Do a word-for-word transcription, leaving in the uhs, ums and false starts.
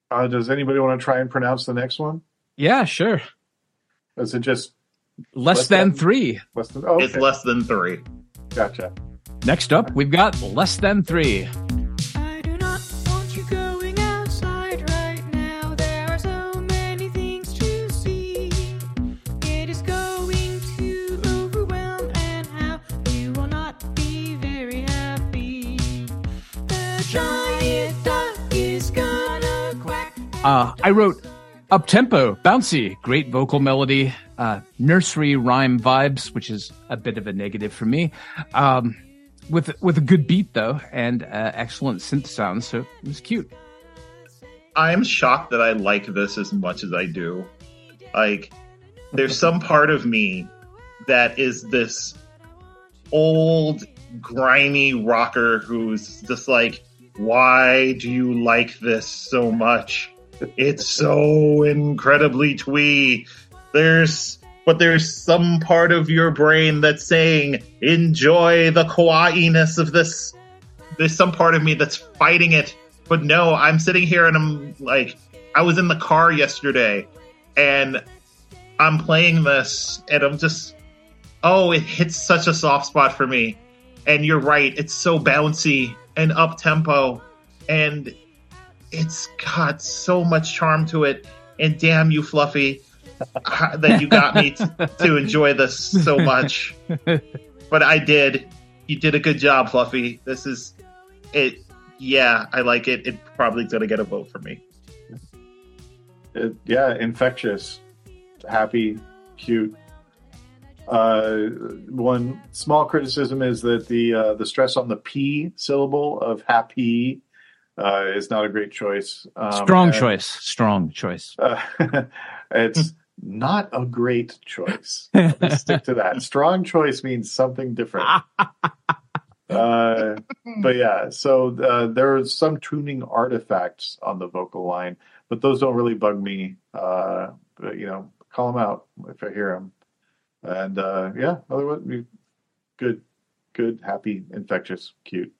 Uh, does anybody want to try and pronounce the next one? Yeah, sure. Is it just less, less than, than three? Less than, oh, okay. It's less than three. Gotcha. Next up, we've got less than three. I do not want you going outside right now. There are so many things to see. It is going to overwhelm, and how you will not be very happy. The giant duck is gonna quack. Uh, I wrote up-tempo, bouncy, great vocal melody, uh, nursery rhyme vibes, which is a bit of a negative for me. Um, with with a good beat though, and uh, excellent synth sounds, so it was cute. I'm shocked that I like this as much as I do. Like, there's some part of me that is this old, grimy rocker who's just like, why do you like this so much? It's so incredibly twee. There's, but there's some part of your brain that's saying, enjoy the kawaii-ness of this. There's some part of me that's fighting it. But no, I'm sitting here and I'm like, I was in the car yesterday and I'm playing this and I'm just, oh, it hits such a soft spot for me. And you're right, it's so bouncy and up-tempo and it's got so much charm to it. And damn you, Fluffy, that you got me t- to enjoy this so much. But I did. You did a good job, Fluffy. This is it. Yeah, I like it. It's probably going to get a vote for me. It, yeah, infectious, happy, cute. Uh, one small criticism is that the uh, the stress on the P syllable of happy uh, is not a great choice. Um, Strong and, choice. Strong choice. Uh, it's not a great choice. Let's stick to that. Strong choice means something different. Uh, but yeah, so uh, there are some tuning artifacts on the vocal line, but those don't really bug me. Uh, but, you know, call them out if I hear them. And uh, yeah, otherwise, good, good, happy, infectious, cute.